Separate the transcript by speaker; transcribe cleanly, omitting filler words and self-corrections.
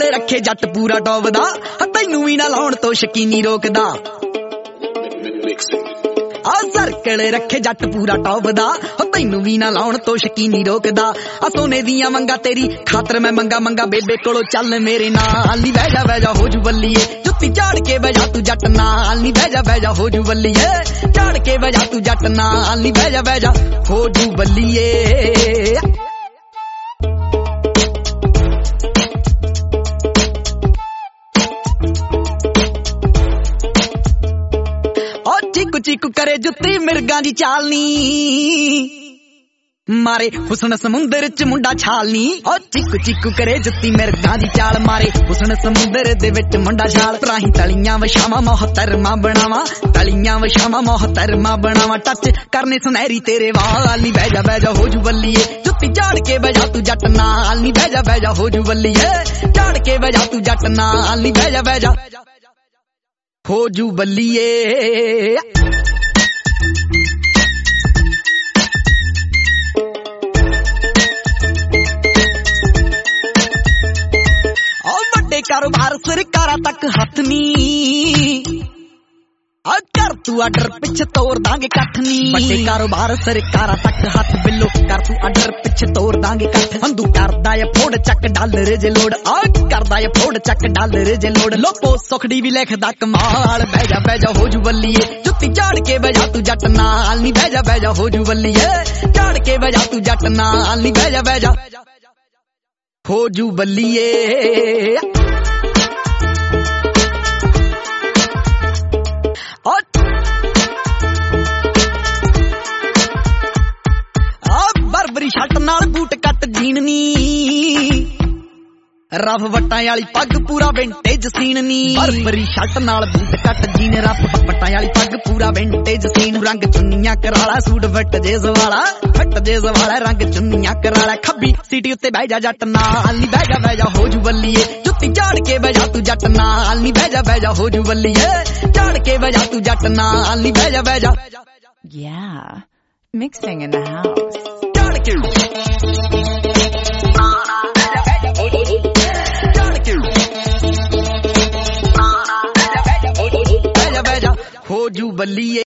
Speaker 1: Circle ਰੱਖੇ ਜੱਟ ਪੂਰਾ ਟੌਪਦਾ ਤੈਨੂੰ ਵੀ ਨਾ ਲਾਉਣ ਤੋਂ ਸ਼ਕੀਨੀ ਰੋਕਦਾ ਆ ਸਰਕਲ ਰੱਖੇ ਜੱਟ ਪੂਰਾ ਟੌਪਦਾ ਤੈਨੂੰ ਵੀ ਨਾ ਲਾਉਣ ਤੋਂ ਸ਼ਕੀਨੀ ਰੋਕਦਾ ਆ ਸੋਨੇ ਦੀਆਂ ਮੰਗਾ ਤੇਰੀ ਖਾਤਰ ਮੈਂ ਮੰਗਾ ਬੇਬੇ ਕੋਲੋਂ ਚੱਲ ਮੇਰੇ ਨਾਲ ਨੀ ਬਹਿ ਜਾ ਹੋ ਜੂ ਬੱਲੀਏ ਜੁੱਤੀ ਝਾੜ ਕੇ ਬਹਿ ਜਾ ਤੂੰ ਜੱਟ ਨਾਲ ਨੀ ਬਹਿ ਜਾ ਹੋ ਜੂ ਬੱਲੀਏ ਝਾੜ ਕੇ ਬਹਿ ਜਾ ਤੂੰ ਜੱਟ ਨਾਲ ਨੀ ਬਹਿ ਜਾ ਹੋ ਜੂ ਬੱਲੀਏ ਚੀਕੂ ਕਰੇ ਜੁੱਤੀ ਮਿਰਗਾਂ ਦੀ ਚਾਲਨੀ ਮਾਰੇ ਹੁਸਨ ਸਮੁੰਦਰ ਚ ਮੁੰਡਾ ਛਾਲਨੀ ਓ ਚੀਕੂ ਕਰੇ ਜੁੱਤੀ ਮਿਰਗਾਂ ਦੀ ਚਾਲ ਮਾਰੇ ਹੁਸਨ ਸਮੁੰਦਰ ਦੇ ਵਿੱਚ ਮੁੰਡਾ ਛਾਲ ਰਾਹੀਂ ਤਲੀਆਂ ਵਸ਼ਾਵਾਂ ਮੋਹਤਰਮਾ ਬਣਾਵਾਂ ਤਲੀਆਂ ਵਸ਼ਾਵਾਂ ਮੋਹਤਰਮਾ ਬਣਾਵਾਂ ਟੱਚ ਕਰਨੇ ਸੁਨਹਿਰੀ ਤੇਰੇ ਵਾਲ ਨੀ ਬਹਿ ਜਾ ਹੋ ਜੂ ਬੱਲੀਏ ਜੁੱਤੀ ਝਾੜ ਕੇ ਬਹਿ ਜਾ ਤੂੰ ਜੱਟ ਨਾਲ ਨੀ ਬਹਿ ਜਾ ਹੋ ਜੂ ਬੱਲੀਏ ਝਾੜ ਕੇ ਬਹਿ ਜਾ ਤੂੰ ਜੱਟ ਨਾਲ ਨੀ ਬਹਿ ਜਾ ਹੋ ਜੂ ਬੱਲੀਏ ਕਾਰੋਬਾਰ ਸਰਕਾਰਾਂ ਤੱਕ ਹੱਥ ਨੀ ਕਰ ਤੂੰ ਆਰਡਰ ਪਿੱਛੇ ਤੋੜ ਦਾਂਗੇ ਕੱਖ ਨੀ ਵੱਡੇ ਕਾਰੋਬਾਰ ਸਰਕਾਰਾਂ ਤੱਕ ਹੱਥ ਬਿੱਲੋ ਕਰ ਤੂੰ ਆਰਡਰ ਪਿੱਛੇ ਤੋੜ ਦਾਂਗੇ ਕੱਖ ਹੰਦੂ ਕਰਦਾ ਏ ਫੋੜ ਚੱਕ ਡਾਲਰ ਜੇ ਲੋੜ ਕਰਦਾ ਏ ਫੋੜ ਚੱਕ ਡਾਲਰ ਜੇ ਲੋੜ ਲੋਪੋ ਸੁਖੜੀ ਵੀ ਲਿਖਦਾ ਕਮਾਲ ਬਹਿ ਜਾ ਹੋ ਜੂ ਬੱਲੀਏ ਜੁੱਤੀ ਝਾੜ ਕੇ ਬਹਿ ਜਾ ਤੂੰ ਜੱਟ ਨਾਲ ਨੀ ਬਹਿ ਜਾ ਹੋ ਜੂ ਬੱਲੀਏ ਝਾੜ ਕੇ ਬਹਿ ਜਾ ਤੂੰ ਜੱਟ ਨਾਲ ਨੀ ਬਹਿ ਜਾ ਹੋ ਜੂ ਬੱਲੀਏ ਬਰਬਰੀ ਸ਼ਰਟ ਨਾਲ ਬੂਟ ਕੱਟ ਜੀਨ ਨੀ ਰਫ ਵੱਟਾਂ ਵਾਲੀ ਪੱਗ ਪੂਰਾ ਵਿੰਟੇਜ ਸੀਨ ਨੀ ਬਰਬਰੀ ਸ਼ਰਟ ਨਾਲ ਬੂਟ ਕੱਟ ਜੀਨ ਰਫ ਵੱਟਾਂ ਵਾਲੀ ਪੱਗ ਪੂਰਾ ਵਿੰਟੇਜ ਸੀਨ ਰੰਗ ਚੁੰਨੀਆਂ ਕਰਾਲਾ ਸੂਟ ਫੱਟ ਜੇਜ਼ ਵਾਲਾ ਰੰਗ ਚੁੰਨੀਆਂ ਕਰਾਲਾ ਖੱਬੀ ਸੀਟੀ ਉੱਤੇ ਬਹਿ ਜਾ ਜੱਟ ਨਾਲ ਨੀ ਬਹਿ ਜਾ ਹੋ ਜੂ ਬੱਲੀਏ ਜੁੱਤੀ ਝਾੜ ਕੇ ਬਹਿ ਜਾ ਤੂੰ ਜੱਟ ਨਾਲ ਨੀ ਬਹਿ ਜਾ ਹੋ ਜੂ ਬੱਲੀਏ ਝਾੜ ਕੇ ਬਹਿ ਜਾ ਤੂੰ ਜੱਟ ਨਾਲ ਨੀ ਬਹਿ ਜਾ
Speaker 2: Yeah, mixing in the house.
Speaker 1: ਹੋ ਜੂ ਬੱਲੀਏ